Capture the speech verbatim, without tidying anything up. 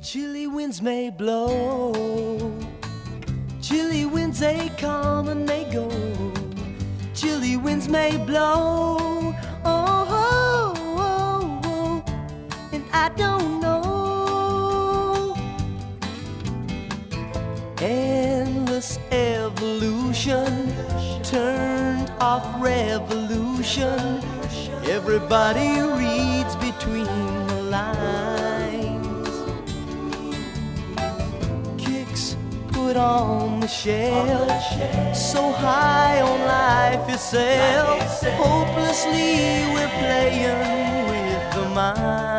Chilly winds may blow, chilly winds they come and they go, chilly winds may blow, oh, oh, oh, oh, and I don't know. Endless evolution, turned off revolution, everybody reads between the lines. Kicks put on the shelf, so high on life itself, hopelessly we're playing with the mind.